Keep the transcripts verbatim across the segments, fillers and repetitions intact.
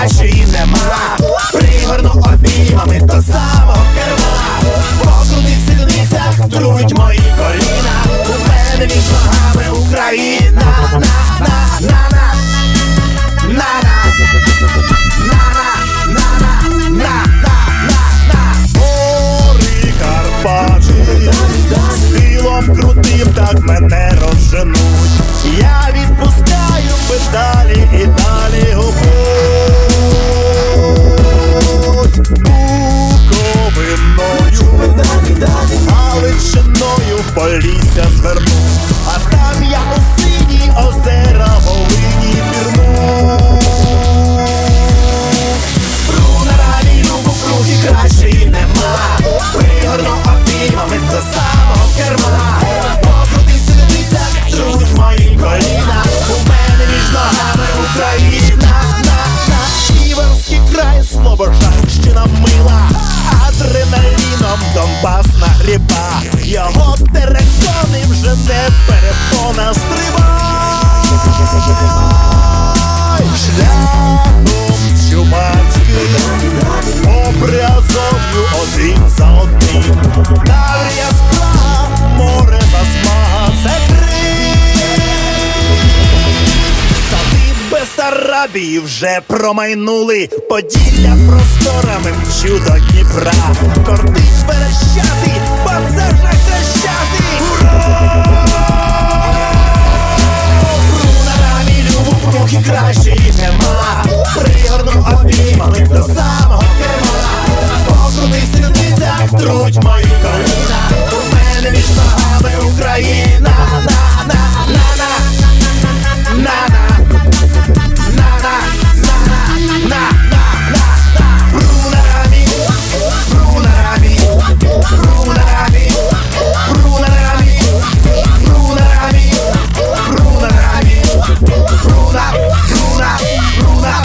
кращої нема. Пригорну обіймами до самого керма. Покрутих сідницях трують мої коліна. У мене між ногами Україна. На-на-на-на-на, на-на-на-на-на-на-на-на-на. Гори Карпати схилом крутим так мене розженуть. Я відпускаю педалі і далі губуть. Буковиною, Галичиною в Полісся зверну. А там я у сині озера Волині пірну. Пру на раній любу круги кращої нема. Пригорну обіймами до самого керма. Покрутих сідницях трують мої коліна. У мене між ногами Україна. На-на-на. Сіверський край, Слобожанщина мила. Адреналіном Донбас нагріба. Його терикони вже не перепона. Стрибай! Шляхом чумацьким, обрязов'ю один за одним. Таврія справ, море засмага, це Крим. Сади Бессарабії вже промайнули. Поділля просторами мчу до Дніпра. Кортить Верещати, панцерна Хрещати. Ура! Круги кращої нема. Пригорну обіймами до самого керма. Покрутих сідницях трують мої коліна. У мене між ногами Україна. На-на-на-на-на, на-на, на-на, на-на, на-на. Брунарами, брунарами, брунарами, брунарами, брунарами, брунарами. Bruno, Bruno, Bruno.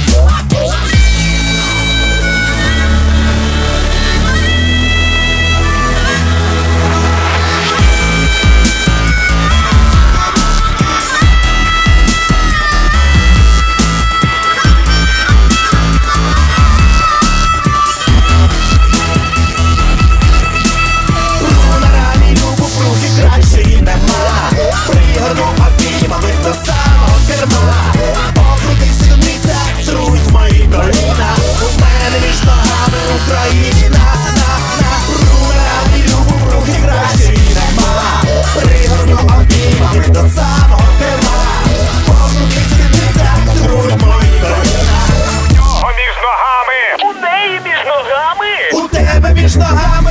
Брунарами любу круги кращої нема. Пригорну обіймами до самого керма. Покрутих сідницях трують мої коліна. У мене між ногами Україна. На-на-на. Брунарами любу круги кращої нема. Пригорну обіймами до самого керма. Покрутих сідницях трують мої коліна. У нього між ногами. У неї між ногами. У тебе між ногами.